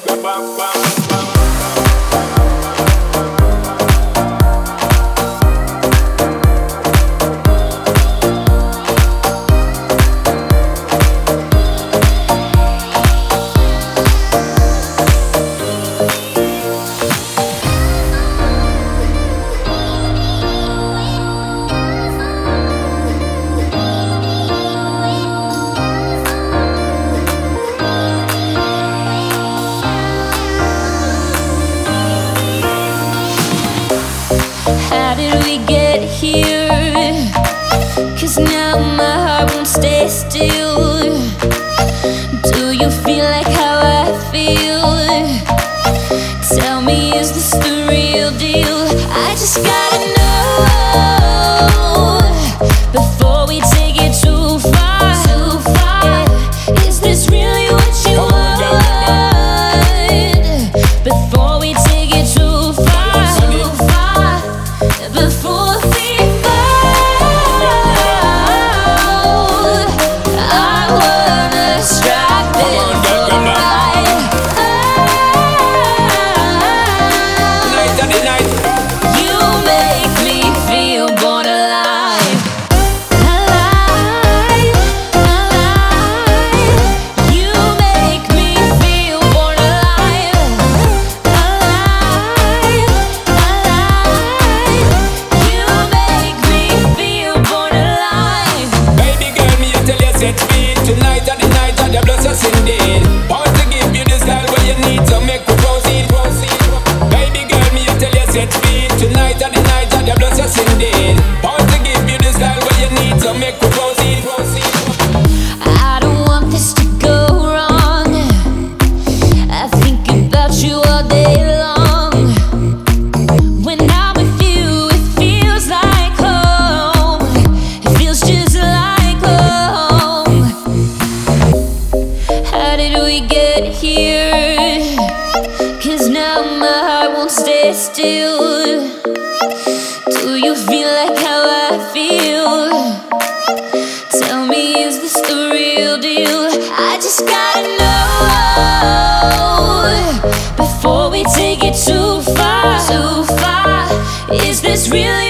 How did we get here? 'Cause now my heart won't stay still. Do you feel like how I feel? Tell me, is this the real deal? I just gotta know before we take it too far. Yeah. Is this really what you want? Before we take it too far. Before we fall, I wanna strike before night. Night of the night. You make me feel born alive. Alive, alive. You make me feel born alive. Alive, alive. You make me feel born alive. Baby girl, me I tell you set feet. Tonight at the night of the blessed indeed. Want to give you the style where you need to make we proceed. Baby girl, me I tell you set feet. Tonight at the night of the blessed indeed. Want to give you the style where you need to make we proceed. I don't want this to go wrong. I think about you all day long. When I'm with you, it feels like home. It feels just like home. How did we get here? 'Cause now my heart won't stay still. Do you feel like how I feel? Tell me, is this the real deal? I just gotta know before we take it too far. Is this really